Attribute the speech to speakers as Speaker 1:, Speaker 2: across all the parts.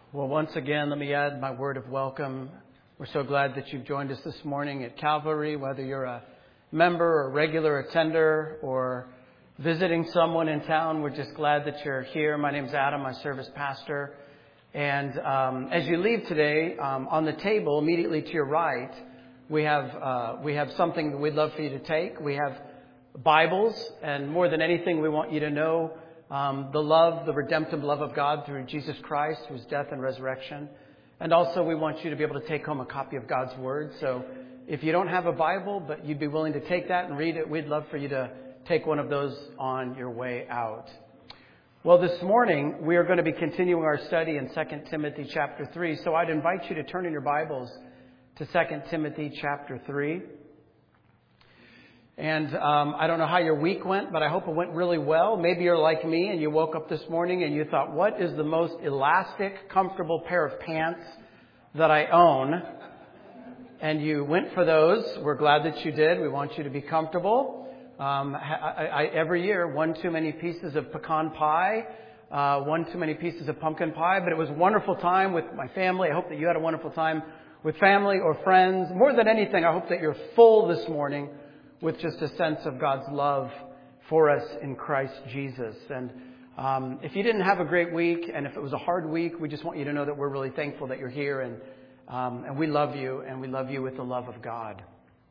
Speaker 1: Well, once again, let me add my word of welcome. We're so glad that you've joined us this morning at Calvary, whether you're a member or regular attender or visiting someone in town. We're just glad that you're here. My name's Adam. I serve as pastor. And as you leave today, on the table immediately to your right, we have something that we'd love for you to take. We have Bibles, and more than anything, we want you to know the redemptive love of God through Jesus Christ, through His death and resurrection. And also we want you to be able to take home a copy of God's Word. So if you don't have a Bible, but you'd be willing to take that and read it, we'd love for you to take one of those on your way out. Well, this morning we are going to be continuing our study in 2 Timothy chapter 3. So I'd invite you to turn in your Bibles to 2 Timothy chapter 3. And I don't know how your week went, but I hope it went really well. Maybe you're like me and you woke up this morning and you thought, what is the most elastic, comfortable pair of pants that I own? And you went for those. We're glad that you did. We want you to be comfortable. Every year, one too many pieces of pecan pie, one too many pieces of pumpkin pie. But it was a wonderful time with my family. I hope that you had a wonderful time with family or friends. More than anything, I hope that you're full this morning with just a sense of God's love for us in Christ Jesus. And if you didn't have a great week, and if it was a hard week, we just want you to know that we're really thankful that you're here, and we love you, and we love you with the love of God.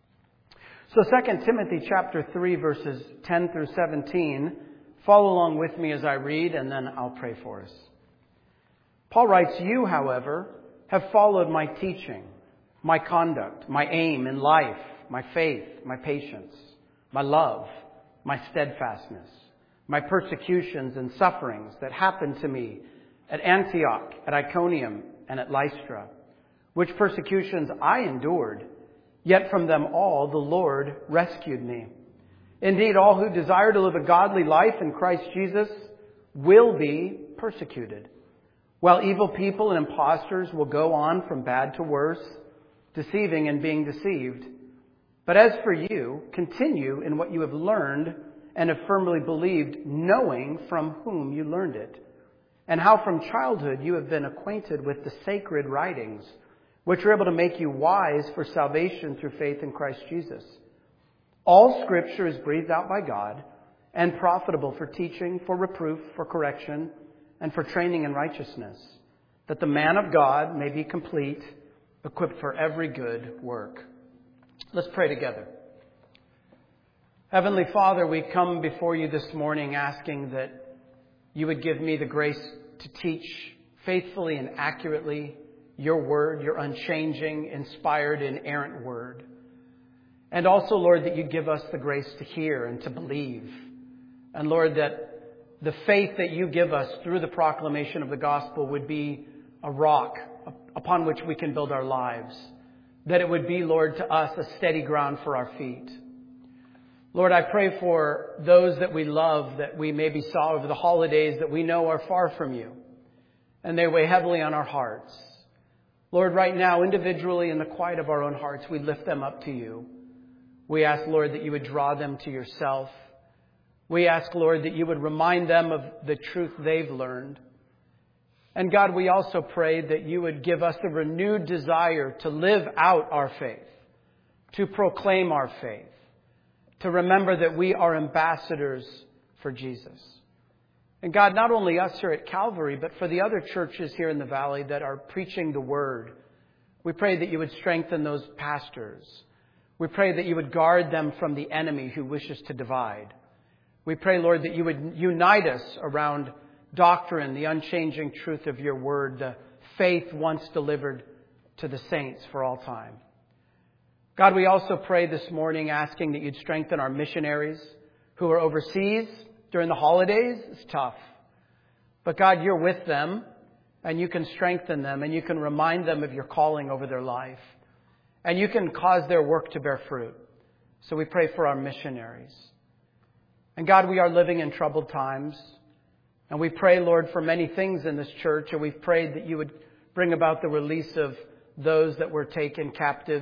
Speaker 1: So 2 Timothy chapter 3, verses 10 through 17. Follow along with me as I read, and then I'll pray for us. Paul writes, "You, however, have followed my teaching, my conduct, my aim in life, my faith, my patience, my love, my steadfastness, my persecutions and sufferings that happened to me at Antioch, at Iconium, and at Lystra, which persecutions I endured, yet from them all the Lord rescued me. Indeed, all who desire to live a godly life in Christ Jesus will be persecuted, while evil people and impostors will go on from bad to worse, deceiving and being deceived. But as for you, continue in what you have learned and have firmly believed, knowing from whom you learned it, and how from childhood you have been acquainted with the sacred writings, which are able to make you wise for salvation through faith in Christ Jesus. All Scripture is breathed out by God and profitable for teaching, for reproof, for correction, and for training in righteousness, that the man of God may be complete, equipped for every good work." Let's pray together. Heavenly Father, we come before you this morning asking that you would give me the grace to teach faithfully and accurately your word, your unchanging, inspired, inerrant word. And also, Lord, that you give us the grace to hear and to believe. And Lord, that the faith that you give us through the proclamation of the gospel would be a rock upon which we can build our lives. That it would be, Lord, to us a steady ground for our feet. Lord, I pray for those that we love, that we maybe saw over the holidays, that we know are far from you, and they weigh heavily on our hearts. Lord, right now, individually in the quiet of our own hearts, we lift them up to you. We ask, Lord, that you would draw them to yourself. We ask, Lord, that you would remind them of the truth they've learned. And God, we also pray that you would give us a renewed desire to live out our faith, to proclaim our faith, to remember that we are ambassadors for Jesus. And God, not only us here at Calvary, but for the other churches here in the valley that are preaching the word, we pray that you would strengthen those pastors. We pray that you would guard them from the enemy who wishes to divide. We pray, Lord, that you would unite us around doctrine, the unchanging truth of your word, the faith once delivered to the saints for all time. God, we also pray this morning asking that you'd strengthen our missionaries who are overseas during the holidays. It's tough. But God, you're with them, and you can strengthen them, and you can remind them of your calling over their life, and you can cause their work to bear fruit. So we pray for our missionaries. And God, we are living in troubled times. And we pray, Lord, for many things in this church. And we've prayed that you would bring about the release of those that were taken captive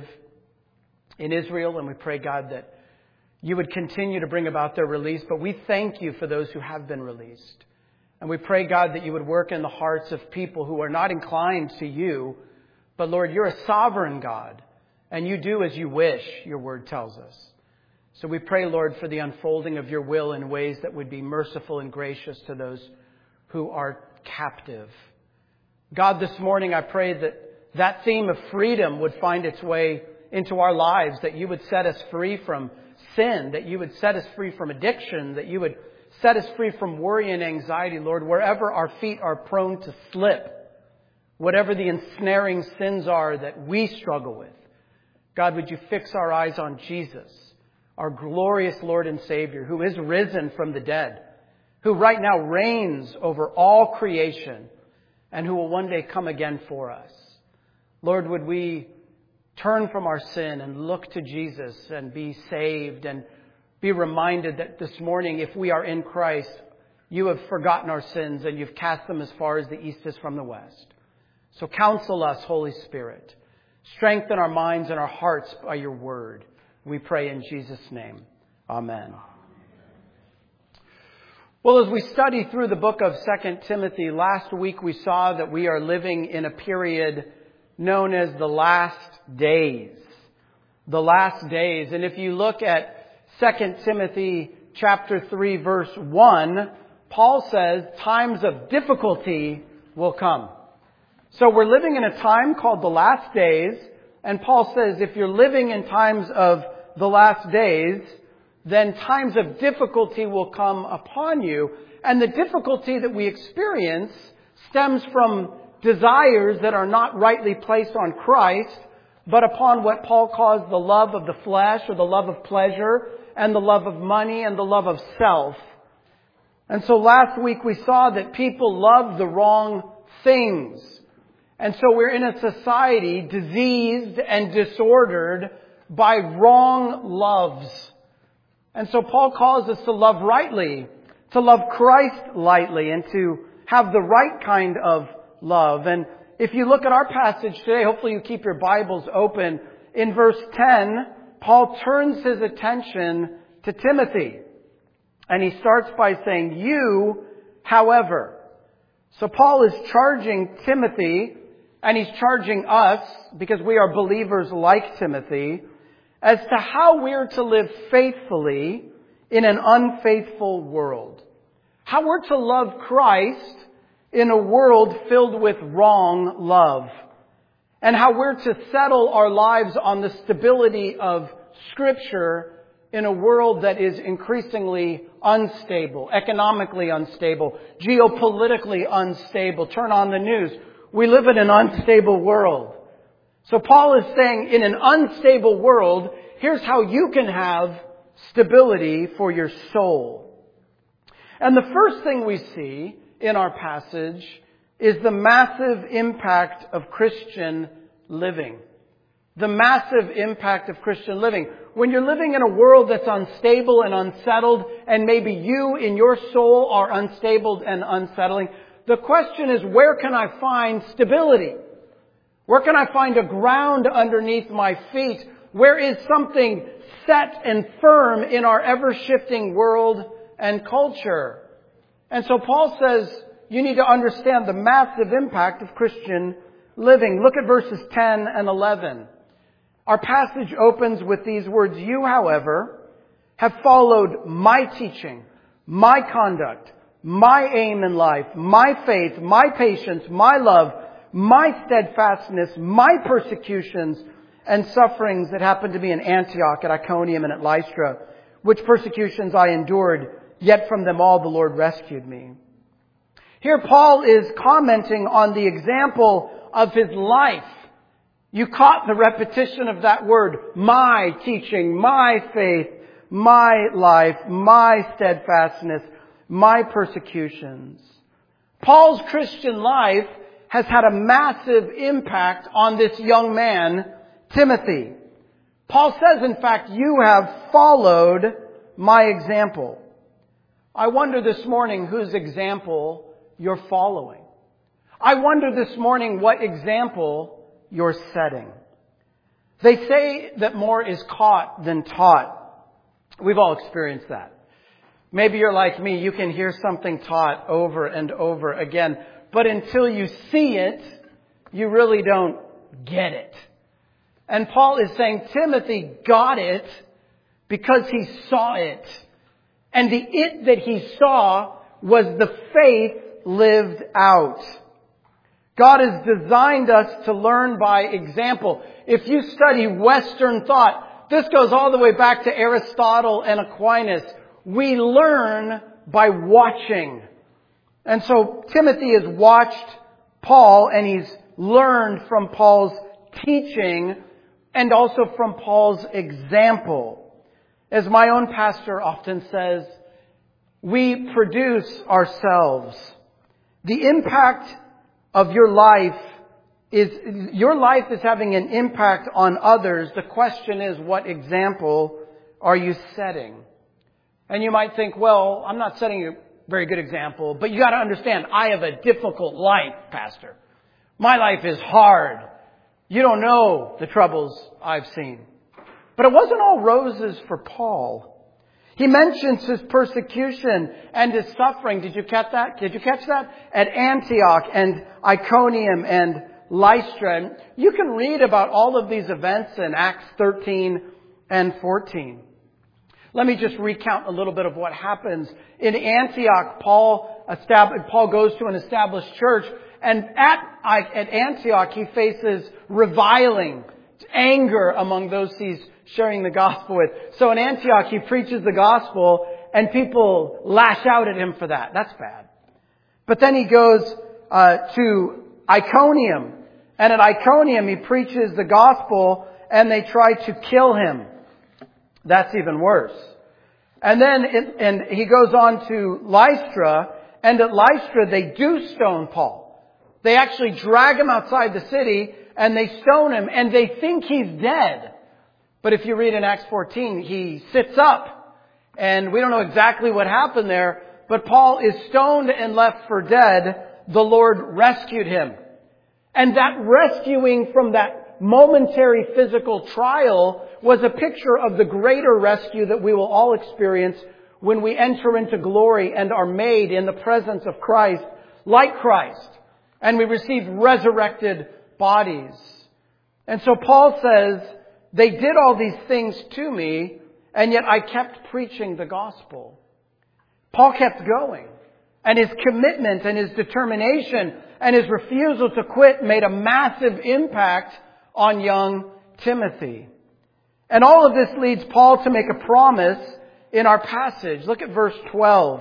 Speaker 1: in Israel. And we pray, God, that you would continue to bring about their release. But we thank you for those who have been released. And we pray, God, that you would work in the hearts of people who are not inclined to you. But Lord, you're a sovereign God, and you do as you wish, your word tells us. So we pray, Lord, for the unfolding of your will in ways that would be merciful and gracious to those who are captive. God, this morning I pray that that theme of freedom would find its way into our lives, that you would set us free from sin, that you would set us free from addiction, that you would set us free from worry and anxiety, Lord, wherever our feet are prone to slip, whatever the ensnaring sins are that we struggle with. God, would you fix our eyes on Jesus, our glorious Lord and Savior, who is risen from the dead, who right now reigns over all creation, and who will one day come again for us. Lord, would we turn from our sin and look to Jesus and be saved and be reminded that this morning, if we are in Christ, you have forgotten our sins and you've cast them as far as the east is from the west. So counsel us, Holy Spirit. Strengthen our minds and our hearts by your word. We pray in Jesus' name. Amen. Well, as we study through the book of 2 Timothy, last week we saw that we are living in a period known as the last days. The last days. And if you look at 2 Timothy chapter 3 verse 1, Paul says times of difficulty will come. So we're living in a time called the last days, and Paul says if you're living in times of the last days, then times of difficulty will come upon you. And the difficulty that we experience stems from desires that are not rightly placed on Christ, but upon what Paul calls the love of the flesh, or the love of pleasure, and the love of money, and the love of self. And so last week we saw that people love the wrong things. And so we're in a society diseased and disordered by wrong loves. And so Paul calls us to love rightly, to love Christ lightly, and to have the right kind of love. And if you look at our passage today, hopefully you keep your Bibles open. In verse 10, Paul turns his attention to Timothy. And he starts by saying, you, however. So Paul is charging Timothy, and he's charging us, because we are believers like Timothy, as to how we're to live faithfully in an unfaithful world. How we're to love Christ in a world filled with wrong love. And how we're to settle our lives on the stability of Scripture in a world that is increasingly unstable, economically unstable, geopolitically unstable. Turn on the news. We live in an unstable world. So Paul is saying in an unstable world, here's how you can have stability for your soul. And the first thing we see in our passage is the massive impact of Christian living. The massive impact of Christian living. When you're living in a world that's unstable and unsettled, and maybe you in your soul are unstable and unsettling, the question is, where can I find stability? Where can I find a ground underneath my feet? Where is something set and firm in our ever-shifting world and culture? And so Paul says you need to understand the massive impact of Christian living. Look at verses 10 and 11. Our passage opens with these words, you, however, have followed my teaching, my conduct, my aim in life, my faith, my patience, my love, my steadfastness, my persecutions and sufferings that happened to me in Antioch, at Iconium, and at Lystra, which persecutions I endured, yet from them all the Lord rescued me. Here Paul is commenting on the example of his life. You caught the repetition of that word, my teaching, my faith, my life, my steadfastness, my persecutions. Paul's Christian life has had a massive impact on this young man, Timothy. Paul says, in fact, you have followed my example. I wonder this morning whose example you're following. I wonder this morning what example you're setting. They say that more is caught than taught. We've all experienced that. Maybe you're like me, you can hear something taught over and over again, but until you see it, you really don't get it. And Paul is saying Timothy got it because he saw it. And the it that he saw was the faith lived out. God has designed us to learn by example. If you study Western thought, this goes all the way back to Aristotle and Aquinas. We learn by watching. And so Timothy has watched Paul and he's learned from Paul's teaching and also from Paul's example. As my own pastor often says, we produce ourselves. The impact of your life is having an impact on others. The question is, what example are you setting? And you might think, well, I'm not setting a very good example, but you got to understand, I have a difficult life, Pastor. My life is hard. You don't know the troubles I've seen. But it wasn't all roses for Paul. He mentions his persecution and his suffering. Did you catch that? At Antioch and Iconium and Lystra. And you can read about all of these events in Acts 13 and 14. Let me just recount a little bit of what happens. In Antioch, Paul goes to an established church, and at Antioch he faces reviling, anger among those he's sharing the gospel with. So in Antioch he preaches the gospel, and people lash out at him for that. That's bad. But then he goes to Iconium, and at Iconium he preaches the gospel, and they try to kill him. That's even worse. And then he goes on to Lystra, and at Lystra they do stone Paul. They actually drag him outside the city and they stone him, and they think he's dead. But if you read in Acts 14, he sits up, and we don't know exactly what happened there, but Paul is stoned and left for dead. The Lord rescued him. And that rescuing from that momentary physical trial was a picture of the greater rescue that we will all experience when we enter into glory and are made in the presence of Christ, like Christ, and we receive resurrected bodies. And so Paul says, they did all these things to me, and yet I kept preaching the gospel. Paul kept going. And his commitment and his determination and his refusal to quit made a massive impact on young Timothy. And all of this leads Paul to make a promise in our passage. Look at verse 12.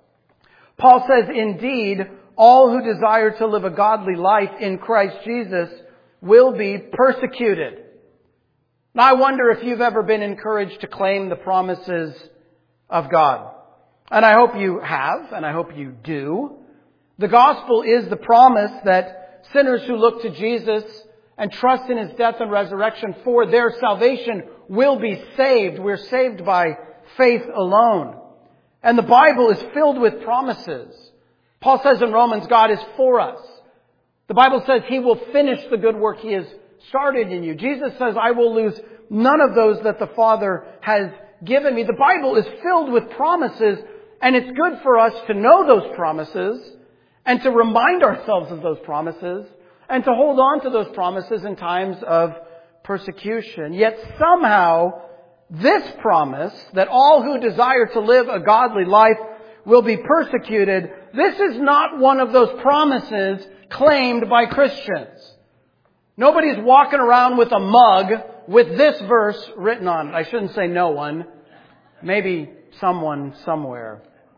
Speaker 1: Paul says, indeed, all who desire to live a godly life in Christ Jesus will be persecuted. Now, I wonder if you've ever been encouraged to claim the promises of God. And I hope you have, and I hope you do. The gospel is the promise that sinners who look to Jesus and trust in His death and resurrection for their salvation will be saved. We're saved by faith alone. And the Bible is filled with promises. Paul says in Romans, God is for us. The Bible says He will finish the good work He has started in you. Jesus says, I will lose none of those that the Father has given me. The Bible is filled with promises, and it's good for us to know those promises and to remind ourselves of those promises and to hold on to those promises in times of persecution. Yet somehow, this promise that all who desire to live a godly life will be persecuted, this is not one of those promises claimed by Christians. Nobody's walking around with a mug with this verse written on it. I shouldn't say no one. Maybe someone somewhere.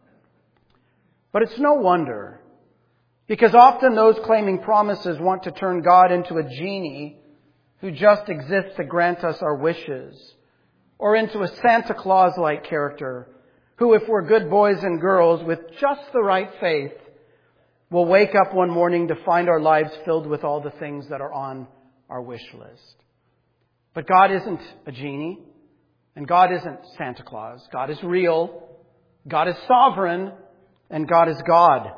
Speaker 1: But it's no wonder. Because often those claiming promises want to turn God into a genie who just exists to grant us our wishes. Or into a Santa Claus-like character who, if we're good boys and girls with just the right faith, will wake up one morning to find our lives filled with all the things that are on our wish list. But God isn't a genie, and God isn't Santa Claus. God is real, God is sovereign, and God is God.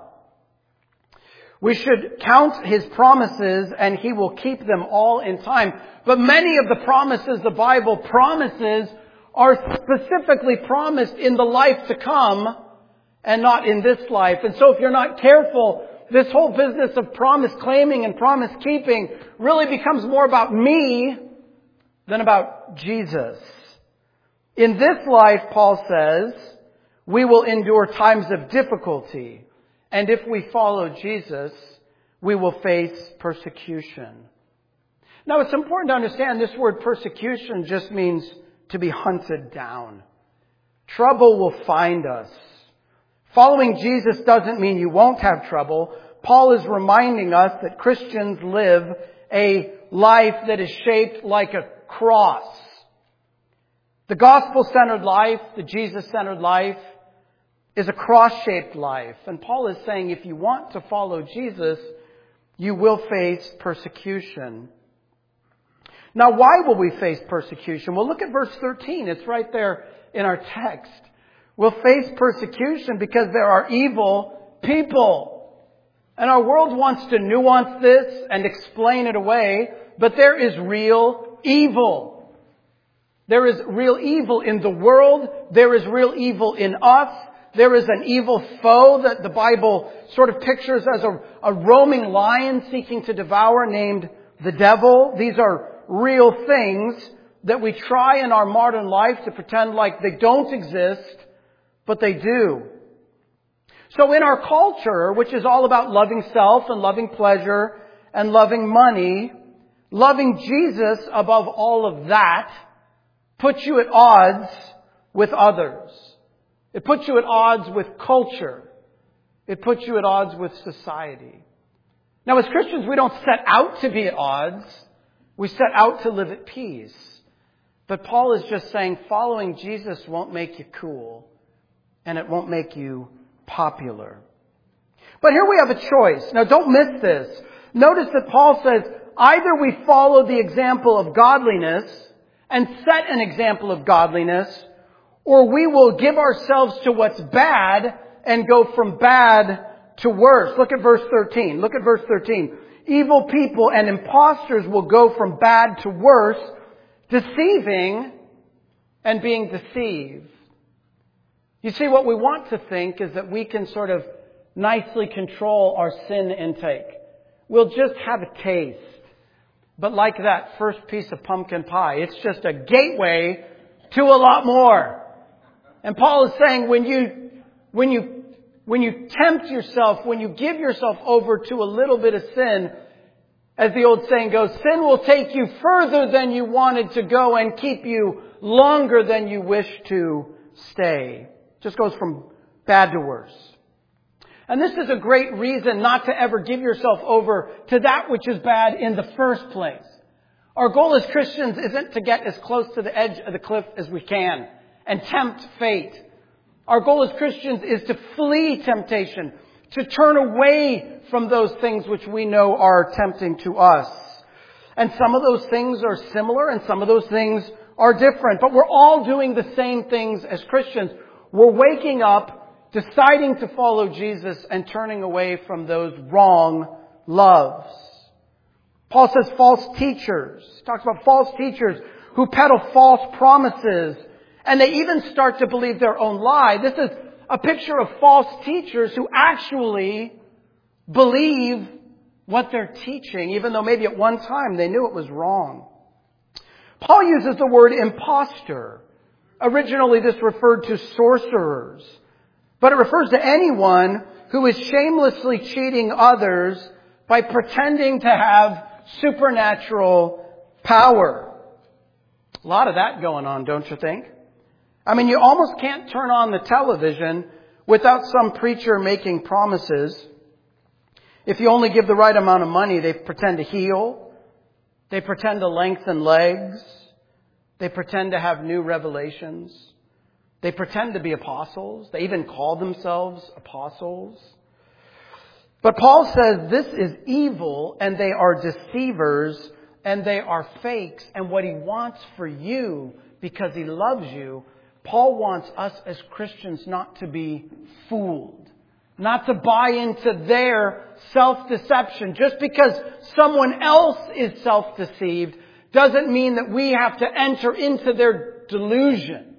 Speaker 1: We should count His promises, and He will keep them all in time. But many of the promises the Bible promises are specifically promised in the life to come and not in this life. And so if you're not careful, this whole business of promise claiming and promise keeping really becomes more about me than about Jesus. In this life, Paul says, we will endure times of difficulty. And if we follow Jesus, we will face persecution. Now, it's important to understand this word persecution just means to be hunted down. Trouble will find us. Following Jesus doesn't mean you won't have trouble. Paul is reminding us that Christians live a life that is shaped like a cross. The gospel-centered life, the Jesus-centered life, is a cross-shaped life. And Paul is saying if you want to follow Jesus, you will face persecution. Now, why will we face persecution? Well, look at verse 13. It's right there in our text. We'll face persecution because there are evil people. And our world wants to nuance this and explain it away, but there is real evil. There is real evil in the world. There is real evil in us. There is an evil foe that the Bible sort of pictures as a roaming lion seeking to devour named the devil. These are real things that we try in our modern life to pretend like they don't exist, but they do. So in our culture, which is all about loving self and loving pleasure and loving money, loving Jesus above all of that puts you at odds with others. It puts you at odds with culture. It puts you at odds with society. Now, as Christians, we don't set out to be at odds. We set out to live at peace. But Paul is just saying following Jesus won't make you cool, and it won't make you popular. But here we have a choice. Now, don't miss this. Notice that Paul says either we follow the example of godliness and set an example of godliness, or we will give ourselves to what's bad and go from bad to worse. Look at verse 13. Look at verse 13. Evil people and impostors will go from bad to worse, deceiving and being deceived. You see, what we want to think is that we can sort of nicely control our sin intake. We'll just have a taste. But like that first piece of pumpkin pie, it's just a gateway to a lot more. And Paul is saying when you tempt yourself, when you give yourself over to a little bit of sin, as the old saying goes, sin will take you further than you wanted to go and keep you longer than you wish to stay. It just goes from bad to worse. And this is a great reason not to ever give yourself over to that which is bad in the first place. Our goal as Christians isn't to get as close to the edge of the cliff as we can and tempt fate. Our goal as Christians is to flee temptation, to turn away from those things which we know are tempting to us. And some of those things are similar and some of those things are different. But we're all doing the same things as Christians. We're waking up, deciding to follow Jesus and turning away from those wrong loves. Paul says false teachers. He talks about false teachers who peddle false promises. And they even start to believe their own lie. This is a picture of false teachers who actually believe what they're teaching, even though maybe at one time they knew it was wrong. Paul uses the word impostor. Originally, this referred to sorcerers. But it refers to anyone who is shamelessly cheating others by pretending to have supernatural power. A lot of that going on, don't you think? I mean, you almost can't turn on the television without some preacher making promises. If you only give the right amount of money, they pretend to heal. They pretend to lengthen legs. They pretend to have new revelations. They pretend to be apostles. They even call themselves apostles. But Paul says this is evil, and they are deceivers, and they are fakes. And what he wants for you, because he loves you, Paul wants us as Christians not to be fooled, not to buy into their self-deception. Just because someone else is self-deceived doesn't mean that we have to enter into their delusion.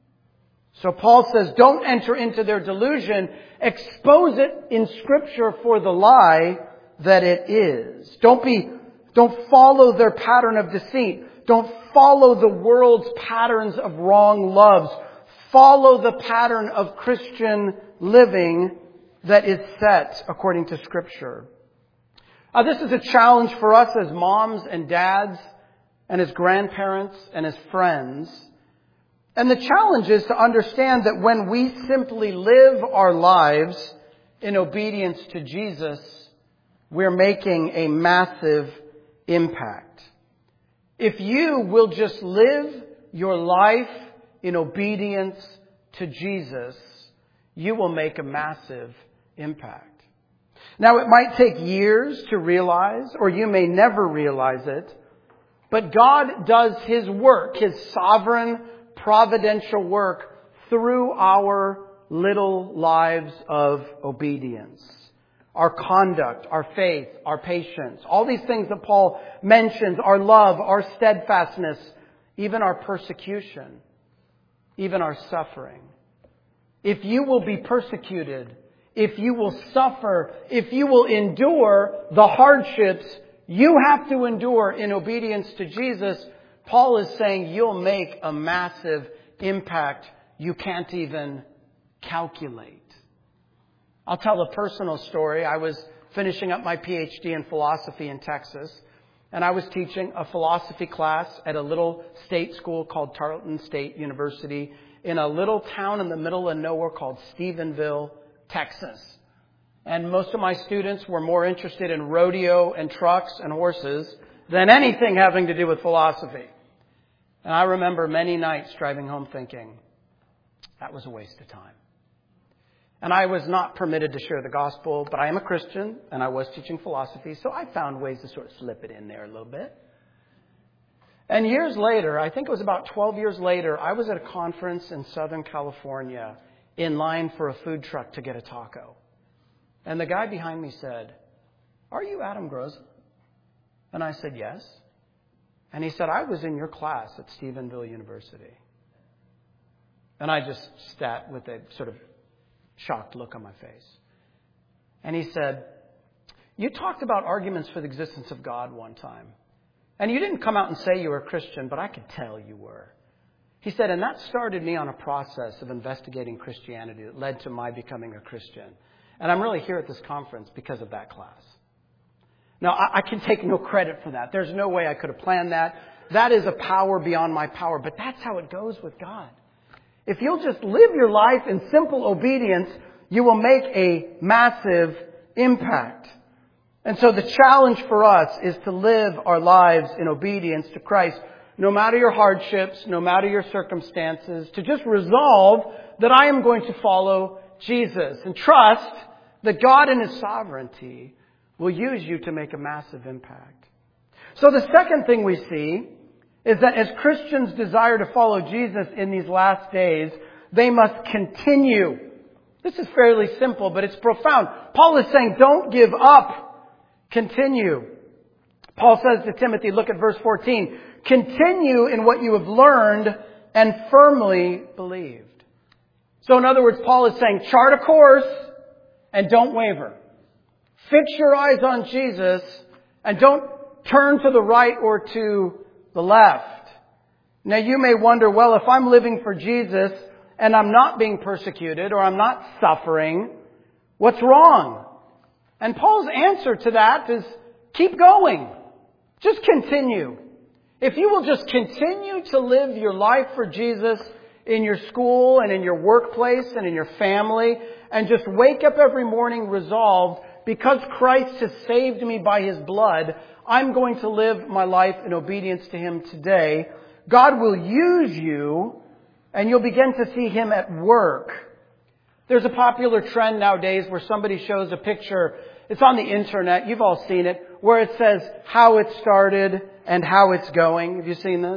Speaker 1: So Paul says, don't enter into their delusion. Expose it in Scripture for the lie that it is. Don't follow their pattern of deceit. Don't follow the world's patterns of wrong loves. Follow the pattern of Christian living that is set according to Scripture. This is a challenge for us as moms and dads and as grandparents and as friends. And the challenge is to understand that when we simply live our lives in obedience to Jesus, we're making a massive impact. If you will just live your life in obedience to Jesus, you will make a massive impact. Now, it might take years to realize, or you may never realize it, but God does His work, His sovereign, providential work through our little lives of obedience. Our conduct, our faith, our patience, all these things that Paul mentions, our love, our steadfastness, even our persecution, even our suffering. If you will be persecuted, if you will suffer, if you will endure the hardships you have to endure in obedience to Jesus, Paul is saying you'll make a massive impact you can't even calculate. I'll tell a personal story. I was finishing up my PhD in philosophy in Texas, and I was teaching a philosophy class at a little state school called Tarleton State University in a little town in the middle of nowhere called Stephenville, Texas. And most of my students were more interested in rodeo and trucks and horses than anything having to do with philosophy. And I remember many nights driving home thinking, that was a waste of time. And I was not permitted to share the gospel, but I am a Christian and I was teaching philosophy, so I found ways to sort of slip it in there a little bit. And years later, I think it was about 12 years later, I was at a conference in Southern California in line for a food truck to get a taco. And the guy behind me said, "Are you Adam Groza?" And I said, "Yes." And he said, "I was in your class at Stephenville University." And I just sat with a sort of shocked look on my face. And he said, "You talked about arguments for the existence of God one time. And you didn't come out and say you were a Christian, but I could tell you were." He said, "And that started me on a process of investigating Christianity that led to my becoming a Christian. And I'm really here at this conference because of that class." Now, I can take no credit for that. There's no way I could have planned that. That is a power beyond my power. But that's how it goes with God. If you'll just live your life in simple obedience, you will make a massive impact. And so the challenge for us is to live our lives in obedience to Christ, no matter your hardships, no matter your circumstances, to just resolve that I am going to follow Jesus and trust that God in His sovereignty will use you to make a massive impact. So the second thing we see is that as Christians desire to follow Jesus in these last days, they must continue. This is fairly simple, but it's profound. Paul is saying, don't give up. Continue. Paul says to Timothy, look at verse 14, continue in what you have learned and firmly believed. So in other words, Paul is saying, chart a course and don't waver. Fix your eyes on Jesus and don't turn to the right or to the left. Now you may wonder, well, if I'm living for Jesus and I'm not being persecuted or I'm not suffering, what's wrong? And Paul's answer to that is keep going. Just continue. If you will just continue to live your life for Jesus in your school and in your workplace and in your family and just wake up every morning resolved, because Christ has saved me by His blood, I'm going to live my life in obedience to Him today. God will use you and you'll begin to see Him at work. There's a popular trend nowadays where somebody shows a picture. It's on the internet. You've all seen it, where it says how it started and how it's going. Have you seen this?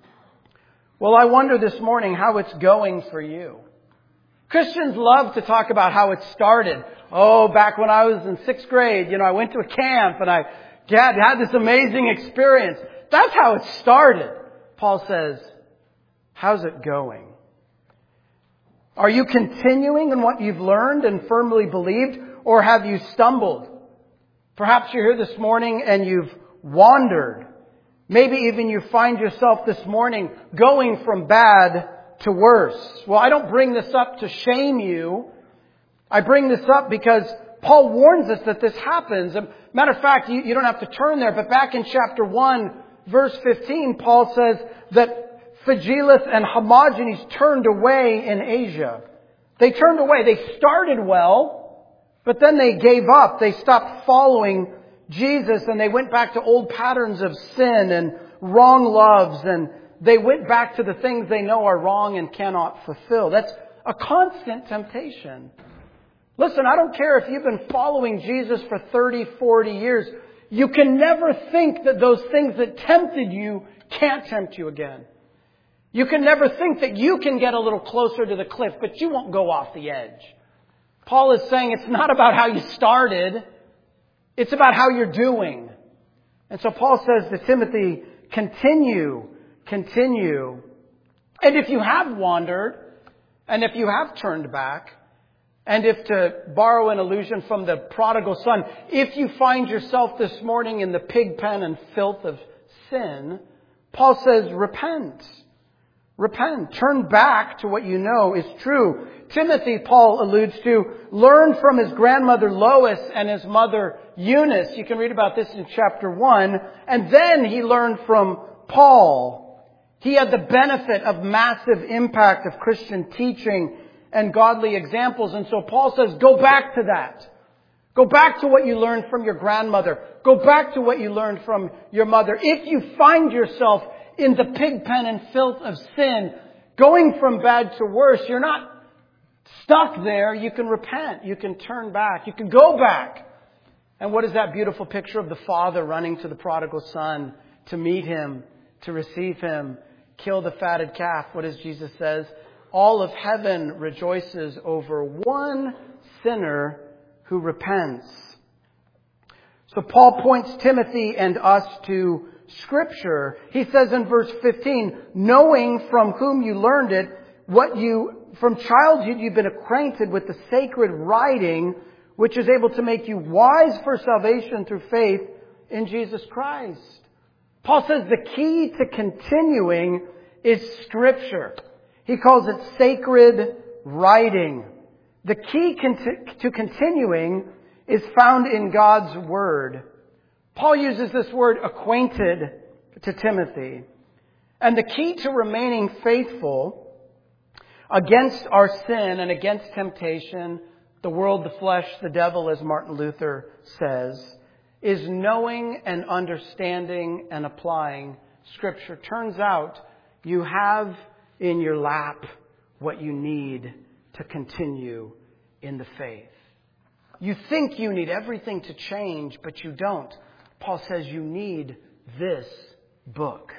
Speaker 1: Well, I wonder this morning how it's going for you. Christians love to talk about how it started. Oh, back when I was in 6th grade, I went to a camp and I had this amazing experience. That's how it started. Paul says, How's it going? Are you continuing in what you've learned and firmly believed, or have you stumbled? Perhaps you're here this morning and you've wandered. Maybe even you find yourself this morning going from bad to worse. Well, I don't bring this up to shame you. I bring this up because Paul warns us that this happens. Matter of fact, you don't have to turn there, but back in chapter 1, verse 15, Paul says that Phygelus and Hermogenes turned away in Asia. They turned away. They started well, but then they gave up. They stopped following Jesus, and they went back to old patterns of sin and wrong loves, and they went back to the things they know are wrong and cannot fulfill. That's a constant temptation. Listen, I don't care if you've been following Jesus for 30, 40 years. You can never think that those things that tempted you can't tempt you again. You can never think that you can get a little closer to the cliff, but you won't go off the edge. Paul is saying it's not about how you started. It's about how you're doing. And so Paul says to Timothy, continue. And if you have wandered, and if you have turned back, and if, to borrow an allusion from the prodigal son, if you find yourself this morning in the pig pen and filth of sin, Paul says, repent. Repent. Turn back to what you know is true. Timothy, Paul alludes to, learned from his grandmother Lois and his mother Eunice. You can read about this in chapter 1. And then he learned from Paul. He had the benefit of massive impact of Christian teaching and godly examples. And so Paul says, go back to that. Go back to what you learned from your grandmother. Go back to what you learned from your mother. If you find yourself in the pig pen and filth of sin, going from bad to worse, you're not stuck there. You can repent. You can turn back. You can go back. And what is that beautiful picture of the father running to the prodigal son to meet him, to receive him, kill the fatted calf? What does Jesus says? All of heaven rejoices over one sinner who repents. So Paul points Timothy and us to Scripture. He says in verse 15, knowing from whom you learned it, from childhood you've been acquainted with the sacred writing, which is able to make you wise for salvation through faith in Jesus Christ. Paul says the key to continuing is Scripture. He calls it sacred writing. The key to continuing is found in God's Word. Paul uses this word acquainted to Timothy. And the key to remaining faithful against our sin and against temptation, the world, the flesh, the devil, as Martin Luther says, is knowing and understanding and applying Scripture. Turns out you have in your lap what you need to continue in the faith. You think you need everything to change, but you don't. Paul says you need this book.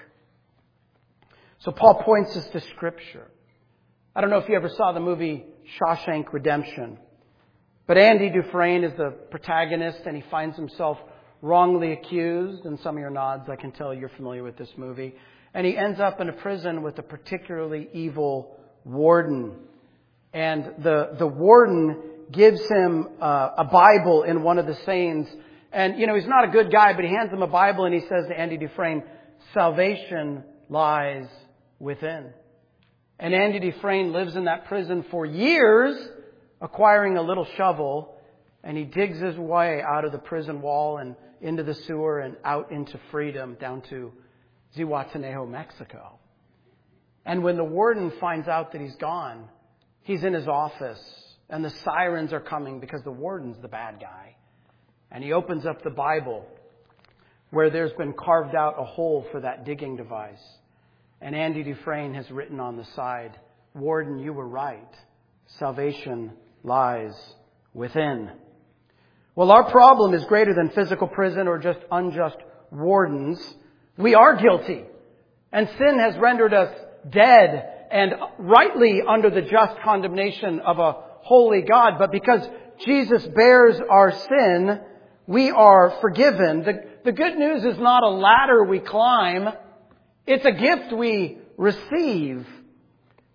Speaker 1: So Paul points us to Scripture. I don't know if you ever saw the movie Shawshank Redemption, but Andy Dufresne is the protagonist, and he finds himself wrongly accused. And some of your nods, I can tell you're familiar with this movie. And he ends up in a prison with a particularly evil warden. And the warden gives him a Bible in one of the sayings. And, he's not a good guy, but he hands him a Bible and he says to Andy Dufresne, salvation lies within. And Andy Dufresne lives in that prison for years, acquiring a little shovel, and he digs his way out of the prison wall and into the sewer and out into freedom down to Zihuatanejo, Mexico. And when the warden finds out that he's gone, he's in his office and the sirens are coming because the warden's the bad guy. And he opens up the Bible where there's been carved out a hole for that digging device. And Andy Dufresne has written on the side, warden, you were right. Salvation lies within. Well, our problem is greater than physical prison or just unjust wardens. We are guilty. And sin has rendered us dead and rightly under the just condemnation of a holy God. But because Jesus bears our sin, we are forgiven. The good news is not a ladder we climb. It's a gift we receive.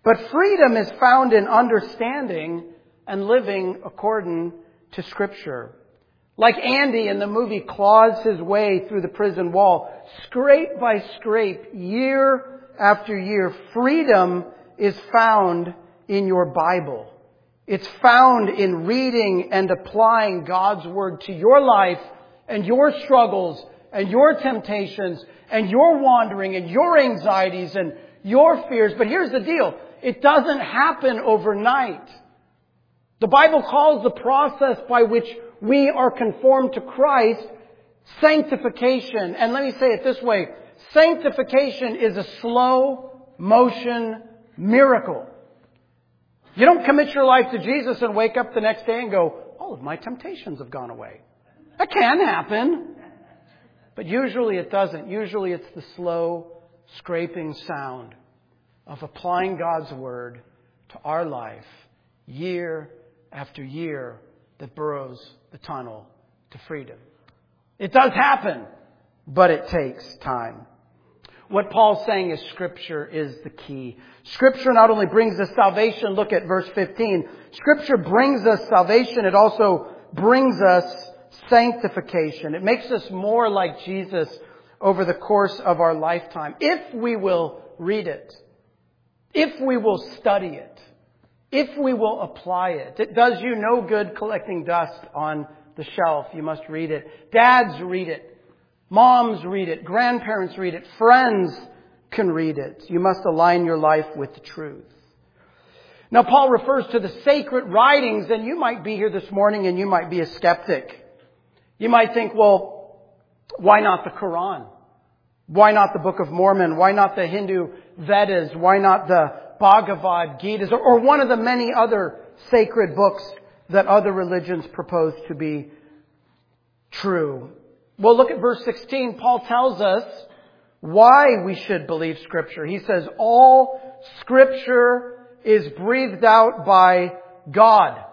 Speaker 1: But freedom is found in understanding and living according to Scripture. Like Andy in the movie claws his way through the prison wall, scrape by scrape, year after year, freedom is found in your Bible. It's found in reading and applying God's Word to your life and your struggles and your temptations and your wandering and your anxieties and your fears. But here's the deal. It doesn't happen overnight. The Bible calls the process by which we are conformed to Christ sanctification. And let me say it this way. Sanctification is a slow motion miracle. You don't commit your life to Jesus and wake up the next day and go, all of my temptations have gone away. That can happen. But usually it doesn't. Usually it's the slow, scraping sound of applying God's Word to our life year after year that burrows the tunnel to freedom. It does happen, but it takes time. What Paul's saying is Scripture is the key. Scripture not only brings us salvation, look at verse 15. Scripture brings us salvation, it also brings us sanctification. It makes us more like Jesus over the course of our lifetime. If we will read it, if we will study it, if we will apply it. It does you no good collecting dust on the shelf. You must read it. Dads read it. Moms read it. Grandparents read it. Friends can read it. You must align your life with the truth. Now, Paul refers to the sacred writings, and you might be here this morning and you might be a skeptic. You might think, well, why not the Quran? Why not the Book of Mormon? Why not the Hindu Vedas? Why not the Bhagavad Gita, or one of the many other sacred books that other religions propose to be true? Well, look at verse 16. Paul tells us why we should believe Scripture. He says, all Scripture is breathed out by God.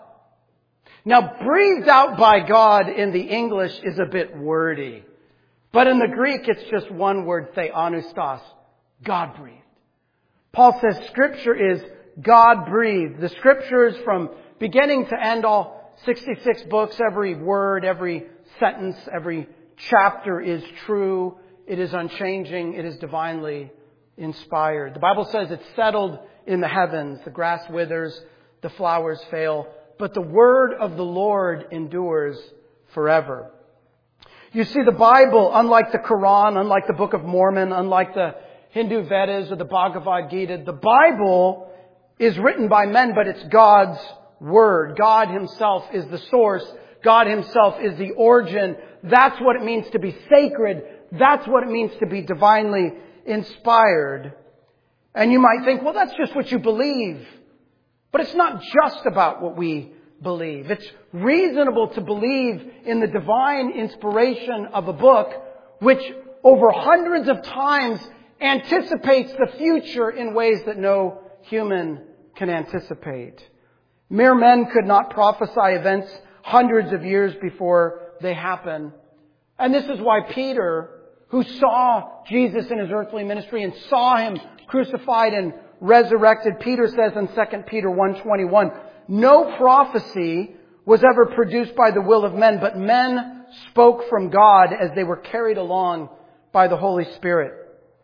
Speaker 1: Now, breathed out by God in the English is a bit wordy. But in the Greek, it's just one word, theopneustos, God-breathed. Paul says Scripture is God-breathed. The Scriptures from beginning to end, all 66 books, every word, every sentence, every chapter is true. It is unchanging. It is divinely inspired. The Bible says it's settled in the heavens. The grass withers, the flowers fail, but the word of the Lord endures forever. You see, the Bible, unlike the Quran, unlike the Book of Mormon, unlike the Hindu Vedas or the Bhagavad Gita, the Bible is written by men, but it's God's Word. God Himself is the source. God Himself is the origin. That's what it means to be sacred. That's what it means to be divinely inspired. And you might think, well, that's just what you believe. But it's not just about what we believe. It's reasonable to believe in the divine inspiration of a book which over hundreds of times anticipates the future in ways that no human can anticipate. Mere men could not prophesy events hundreds of years before they happen. And this is why Peter, who saw Jesus in His earthly ministry and saw Him crucified and resurrected, Peter says in 2 Peter 1:21, no prophecy was ever produced by the will of men, but men spoke from God as they were carried along by the Holy Spirit.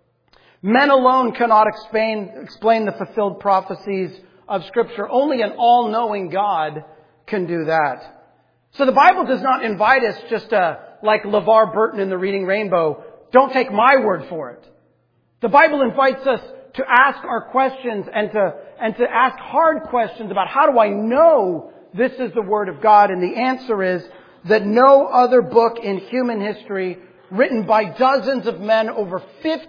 Speaker 1: Men alone cannot explain the fulfilled prophecies of Scripture. Only an all-knowing God can do that. So the Bible does not invite us just like LeVar Burton in the Reading Rainbow, don't take my word for it. The Bible invites us to ask our questions and to ask hard questions about how do I know this is the Word of God? And the answer is that no other book in human history written by dozens of men over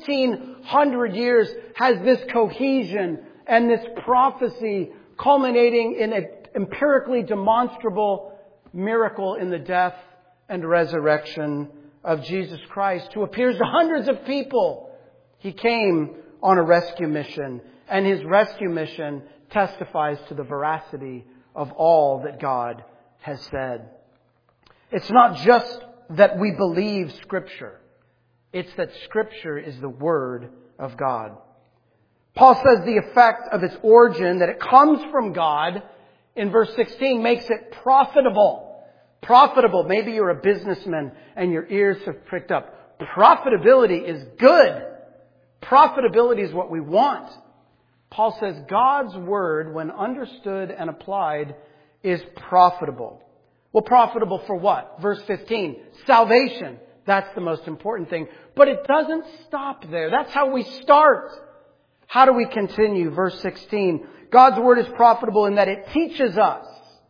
Speaker 1: 1,500 years has this cohesion and this prophecy culminating in an empirically demonstrable miracle in the death and resurrection of Jesus Christ, who appears to hundreds of people. He came on a rescue mission, and His rescue mission testifies to the veracity of all that God has said. It's not just that we believe Scripture. It's that Scripture is the Word of God. Paul says the effect of its origin, that it comes from God, in verse 16, makes it profitable. Profitable. Maybe you're a businessman and your ears have pricked up. Profitability is good. Profitability is what we want. Paul says God's Word, when understood and applied, is profitable. Well, profitable for what? Verse 15. Salvation. That's the most important thing. But it doesn't stop there. That's how we start. How do we continue? Verse 16. God's Word is profitable in that it teaches us.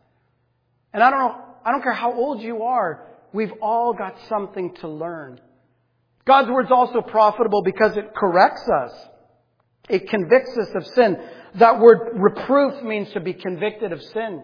Speaker 1: And I don't care how old you are. We've all got something to learn. God's Word's also profitable because it corrects us. It convicts us of sin. That word reproof means to be convicted of sin.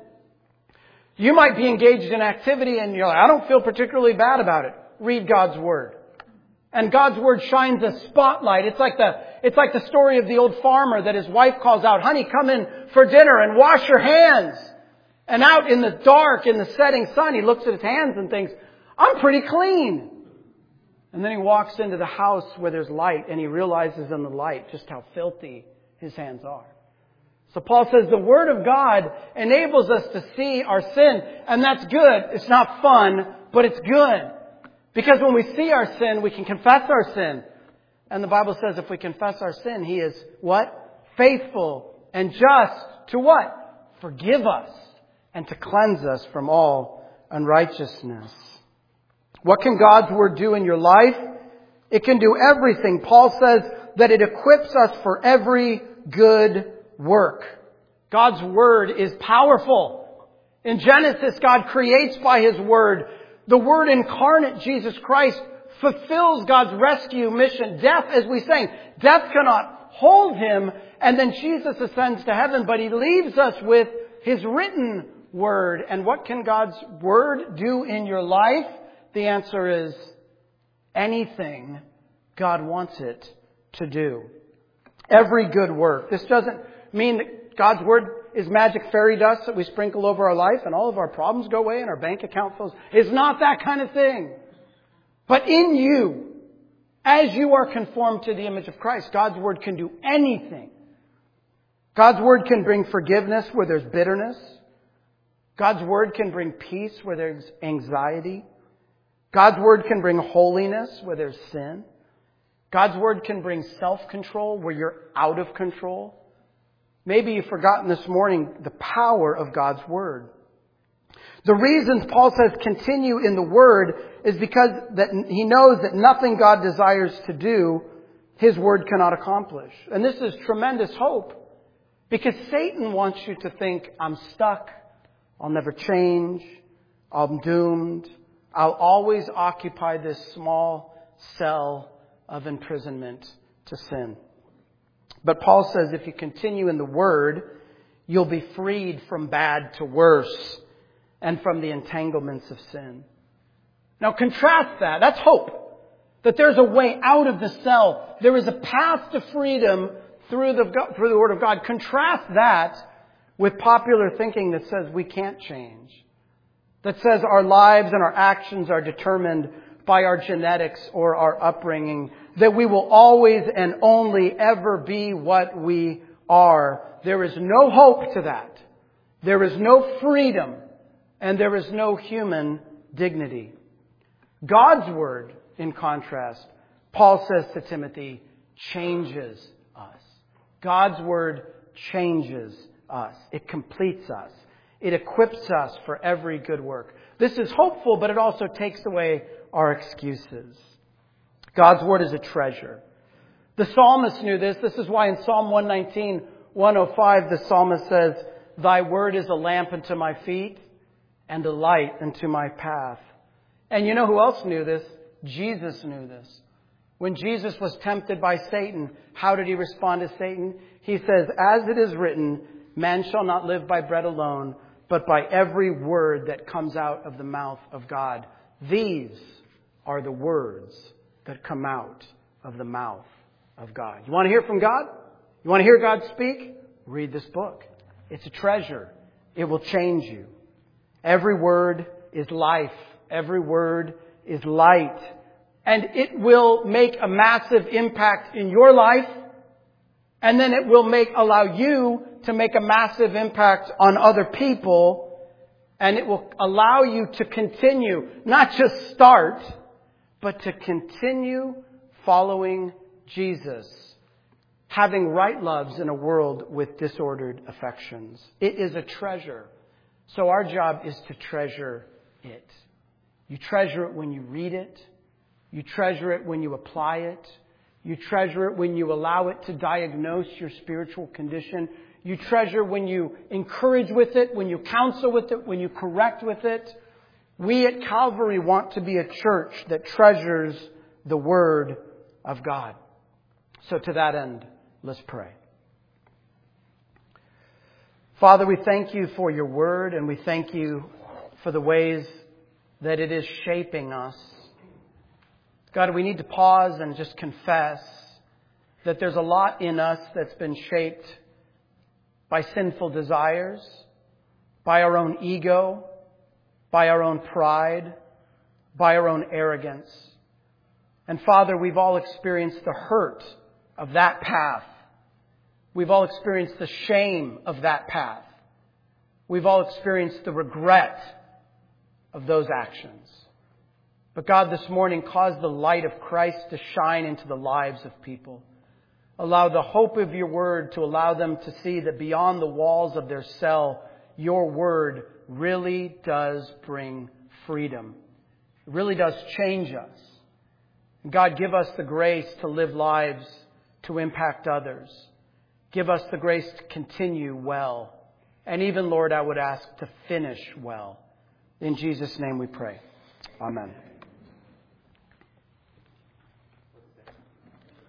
Speaker 1: You might be engaged in activity and you're like, I don't feel particularly bad about it. Read God's Word. And God's Word shines a spotlight. It's like the story of the old farmer that his wife calls out, honey, come in for dinner and wash your hands. And out in the dark, in the setting sun, he looks at his hands and thinks, I'm pretty clean. And then he walks into the house where there's light and he realizes in the light just how filthy his hands are. So Paul says the Word of God enables us to see our sin, and that's good. It's not fun, but it's good. Because when we see our sin, we can confess our sin. And the Bible says if we confess our sin, He is what? Faithful and just to what? Forgive us and to cleanse us from all unrighteousness. What can God's Word do in your life? It can do everything. Paul says that it equips us for every good work. God's Word is powerful. In Genesis, God creates by His Word. The Word incarnate, Jesus Christ, fulfills God's rescue mission. Death, as we sang, death cannot hold Him. And then Jesus ascends to heaven, but He leaves us with His written Word. And what can God's Word do in your life? The answer is anything God wants it to do. Every good work. This doesn't mean that God's Word is magic fairy dust that we sprinkle over our life and all of our problems go away and our bank account fills. It's not that kind of thing. But in you, as you are conformed to the image of Christ, God's Word can do anything. God's Word can bring forgiveness where there's bitterness. God's Word can bring peace where there's anxiety. God's Word can bring holiness where there's sin. God's Word can bring self-control where you're out of control. Maybe you've forgotten this morning the power of God's Word. The reasons Paul says continue in the Word is because that he knows that nothing God desires to do, His Word cannot accomplish. And this is tremendous hope. Because Satan wants you to think, I'm stuck. I'll never change. I'm doomed. I'll always occupy this small cell of imprisonment to sin. But Paul says if you continue in the Word, you'll be freed from bad to worse and from the entanglements of sin. Now contrast that. That's hope. That there's a way out of the cell. There is a path to freedom through the Word of God. Contrast that with popular thinking that says we can't change. That says our lives and our actions are determined by our genetics or our upbringing. That we will always and only ever be what we are. There is no hope to that. There is no freedom. And there is no human dignity. God's Word, in contrast, Paul says to Timothy, changes us. God's Word changes us. It completes us. It equips us for every good work. This is hopeful, but it also takes away our excuses. God's Word is a treasure. The psalmist knew this. This is why in Psalm 119, 105, the psalmist says, Thy Word is a lamp unto my feet and a light unto my path. And you know who else knew this? Jesus knew this. When Jesus was tempted by Satan, how did He respond to Satan? He says, As it is written, man shall not live by bread alone, but by every word that comes out of the mouth of God. These are the words that come out of the mouth of God. You want to hear from God? You want to hear God speak? Read this book. It's a treasure. It will change you. Every word is life. Every word is light. And it will make a massive impact in your life And then it will allow you to make a massive impact on other people. And it will allow you to continue, not just start, but to continue following Jesus, having right loves in a world with disordered affections. It is a treasure. So our job is to treasure it. You treasure it when you read it. You treasure it when you apply it. You treasure it when you allow it to diagnose your spiritual condition. You treasure when you encourage with it, when you counsel with it, when you correct with it. We at Calvary want to be a church that treasures the Word of God. So to that end, let's pray. Father, we thank you for your Word, and we thank you for the ways that it is shaping us. God, we need to pause and just confess that there's a lot in us that's been shaped by sinful desires, by our own ego, by our own pride, by our own arrogance. And Father, we've all experienced the hurt of that path. We've all experienced the shame of that path. We've all experienced the regret of those actions. But God, this morning, cause the light of Christ to shine into the lives of people. Allow the hope of your word to allow them to see that beyond the walls of their cell, your word really does bring freedom. It really does change us. And God, give us the grace to live lives to impact others. Give us the grace to continue well. And even, Lord, I would ask to finish well. In Jesus' name we pray. Amen.